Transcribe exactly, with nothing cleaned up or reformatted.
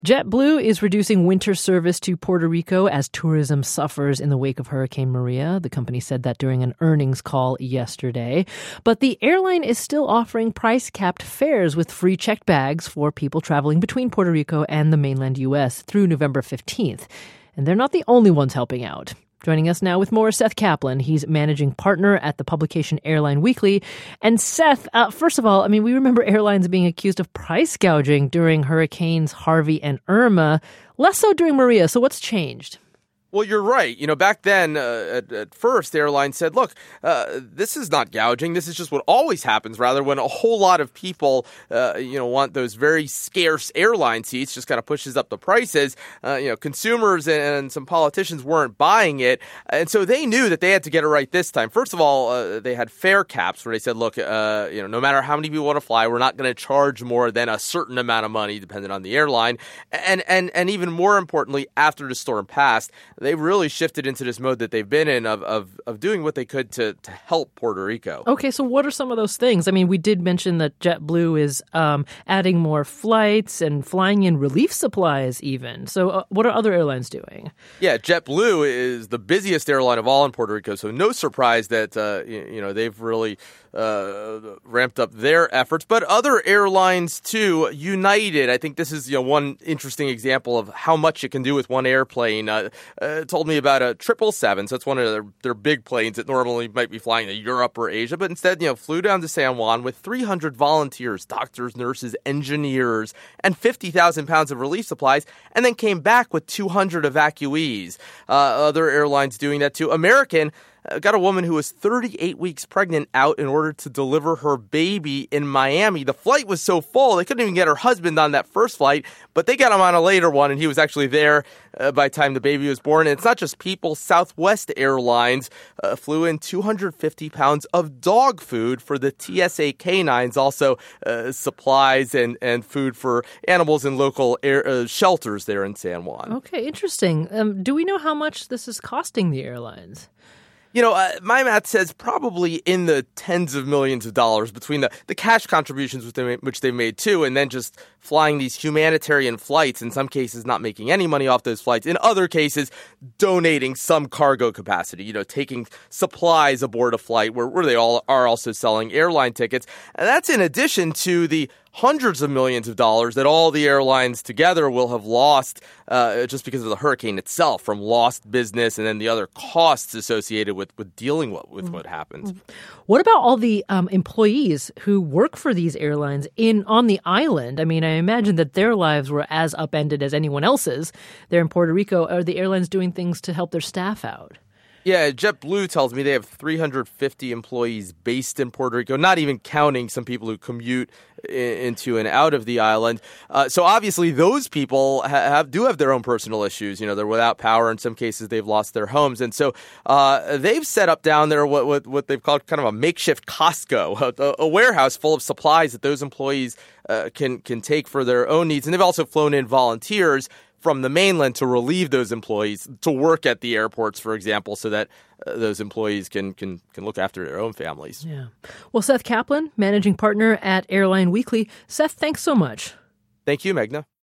JetBlue is reducing winter service to Puerto Rico as tourism suffers in the wake of Hurricane Maria. The company said that during an earnings call yesterday. But the airline is still offering price-capped fares with free checked bags for people traveling between Puerto Rico and the mainland U S through November fifteenth. And they're not the only ones helping out. Joining us now with more, Seth Kaplan. He's managing partner at the publication Airline Weekly. And Seth, uh, first of all, I mean, we remember airlines being accused of price gouging during Hurricanes Harvey and Irma, less so during Maria. So what's changed? Well, you're right. You know, back then, uh, at, at first, airlines said, look, uh, this is not gouging. This is just what always happens, rather, when a whole lot of people, uh, you know, want those very scarce airline seats, just kind of pushes up the prices. Uh, you know, consumers and, and some politicians weren't buying it. And so they knew that they had to get it right this time. First of all, uh, they had fare caps where they said, look, uh, you know, no matter how many people want to fly, we're not going to charge more than a certain amount of money, depending on the airline. And, and, and even more importantly, after the storm passed, they really shifted into this mode that they've been in of, of, of doing what they could to, to help Puerto Rico. Okay, so what are some of those things? I mean, we did mention that JetBlue is um, adding more flights and flying in relief supplies even. So uh, what are other airlines doing? Yeah, JetBlue is the busiest airline of all in Puerto Rico, so no surprise that uh, you, you know they've really uh, ramped up their efforts. But other airlines too, United, I think this is you know one interesting example of how much you can do with one airplane. Uh, uh, told me about a triple seven, so it's one of their, their big planes that normally might be flying to Europe or Asia, but instead, you know, flew down to San Juan with three hundred volunteers, doctors, nurses, engineers, and fifty thousand pounds of relief supplies, and then came back with two hundred evacuees. Uh, other airlines doing that too. American Uh, got a woman who was thirty-eight weeks pregnant out in order to deliver her baby in Miami. The flight was so full, they couldn't even get her husband on that first flight, but they got him on a later one, and he was actually there uh, by the time the baby was born. And it's not just people. Southwest Airlines uh, flew in two hundred fifty pounds of dog food for the T S A canines, also uh, supplies and, and food for animals in local air, uh, shelters there in San Juan. Okay, interesting. Um, do we know how much this is costing the airlines? You know, uh, my math says probably in the tens of millions of dollars between the, the cash contributions which they, which they made too, and then just flying these humanitarian flights, in some cases not making any money off those flights, in other cases donating some cargo capacity, you know, taking supplies aboard a flight where, where they all are also selling airline tickets. And that's in addition to the hundreds of millions of dollars that all the airlines together will have lost uh, just because of the hurricane itself, from lost business and then the other costs associated with, with dealing with, with what happened. What about all the um, employees who work for these airlines in on the island? I mean, I imagine that their lives were as upended as anyone else's. They're in Puerto Rico. Are the airlines doing things to help their staff out? Yeah, JetBlue tells me they have three hundred fifty employees based in Puerto Rico, not even counting some people who commute into and out of the island. Uh, so obviously those people ha- have do have their own personal issues. You know, they're without power. In some cases, they've lost their homes. And so uh, they've set up down there what, what, what they've called kind of a makeshift Costco, a, a warehouse full of supplies that those employees uh, can, can take for their own needs. And they've also flown in volunteers from the mainland to relieve those employees to work at the airports, for example, so that uh, those employees can, can can look after their own families. Yeah. Well, Seth Kaplan, managing partner at Airline Weekly. Seth, thanks so much. Thank you, Meghna.